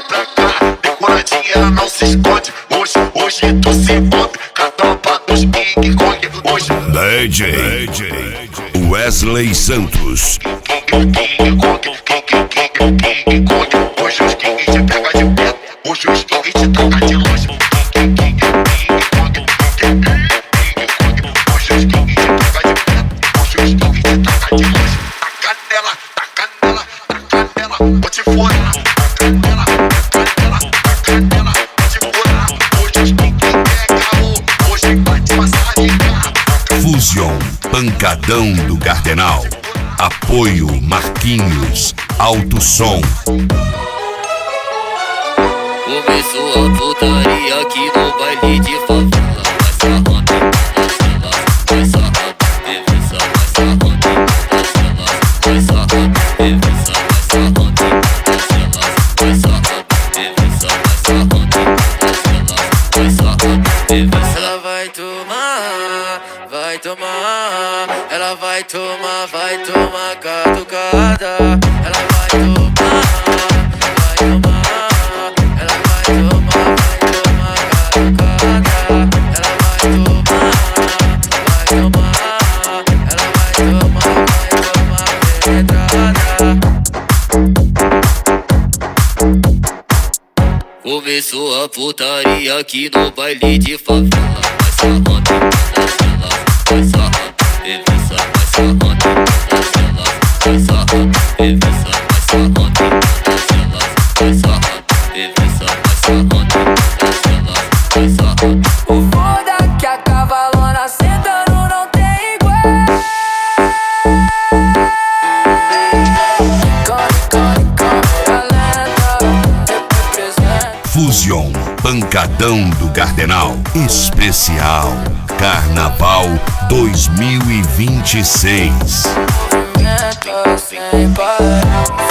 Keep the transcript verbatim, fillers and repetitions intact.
pra cá, decoradinha não se esconde. Hoje, hoje tu se envolve com a tropa dos King Kong. Hoje D J, D J Wesley Santos. King Kong, King King King Kong. Hoje os King te pega de perto, hoje os King te taca de longe. King King King Kong, King Kong. Hoje os King te pega de perto, hoje os King te taca de longe. Taca nela, taca nela, taca nela, vou te furar. Taca nela, taca nela, taca nela, vou te furar. Hoje os King pega o, hoje vai te passar de carro. Fusion, pancadão do Cardenal. Apoio Marquinhos, Alto Som. Começou a putaria aqui no baile de favela. Vai sarrando, revisa, vai sarrando, vai sarrando, revisa, vai sarrando, vai sarrando, revisa, vai sarrando, vai sarrando, revisa. Ela vai tomar, vai tomar, ela vai tomar, vai tomar catucada. Ela vai tomar, vai tomar, ela vai tomar, vai tomar catucada. Ela vai tomar, vai tomar, ela vai tomar, vai tomar penetrada. Começou a putaria aqui no baile de favela. Vai sarrando, vai sarrando, revisa, vai sarrando, vai sarrando, revisa, vai sarrando, vai sarrando, revisa, vai sarrando, vai sarrando. O foda que a cavalona sentando não tem igual. Corre, corre, corre, galera, representa. Fusion, pancadão do Cardenal. Especial Carnaval dois mil e vinte e seis. Movimento sem parar.